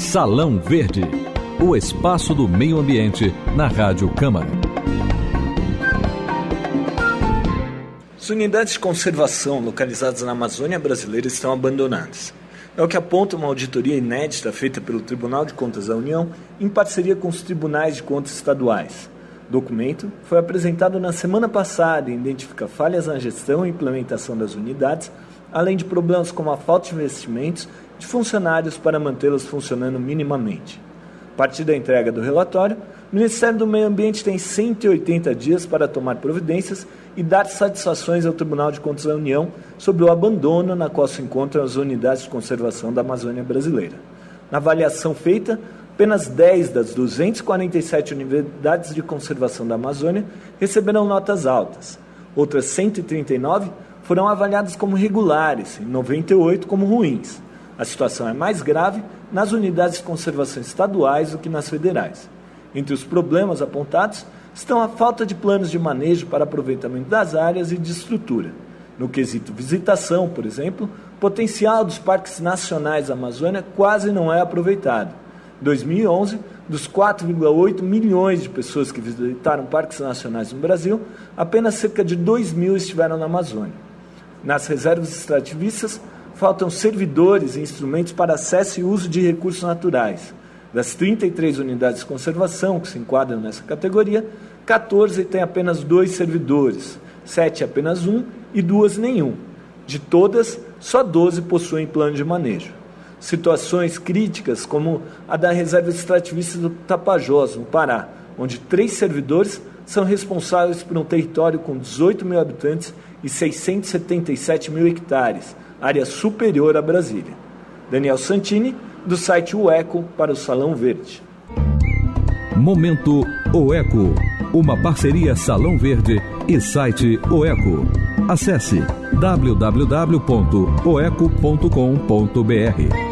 Salão Verde, o espaço do meio ambiente na Rádio Câmara. As unidades de conservação localizadas na Amazônia brasileira estão abandonadas. É o que aponta uma auditoria inédita feita pelo Tribunal de Contas da União em parceria com os Tribunais de Contas estaduais. O documento foi apresentado na semana passada e identifica falhas na gestão e implementação das unidades, além de problemas como a falta de investimentos de funcionários para mantê-las funcionando minimamente. A partir da entrega do relatório, o Ministério do Meio Ambiente tem 180 dias para tomar providências e dar satisfações ao Tribunal de Contas da União sobre o abandono na qual se encontram as unidades de conservação da Amazônia brasileira. Na avaliação feita, apenas 10 das 247 unidades de conservação da Amazônia receberam notas altas. Outras 139 foram avaliadas como regulares e 98 como ruins. A situação é mais grave nas unidades de conservação estaduais do que nas federais. Entre os problemas apontados estão a falta de planos de manejo para aproveitamento das áreas e de estrutura. No quesito visitação, por exemplo, o potencial dos parques nacionais da Amazônia quase não é aproveitado. Em 2011, dos 4,8 milhões de pessoas que visitaram parques nacionais no Brasil, apenas cerca de 2 mil estiveram na Amazônia. Nas reservas extrativistas, faltam servidores e instrumentos para acesso e uso de recursos naturais. Das 33 unidades de conservação que se enquadram nessa categoria, 14 têm apenas 2 servidores, 7 apenas 1 e 2 nenhum. De todas, só 12 possuem plano de manejo. Situações críticas como a da reserva extrativista do Tapajós, no Pará, onde 3 servidores são responsáveis por um território com 18 mil habitantes e 677 mil hectares, área superior a Brasília. Daniel Santini, do site UECO, para o Salão Verde. Momento UECO, uma parceria Salão Verde e site UECO. Acesse www.oeco.com.br.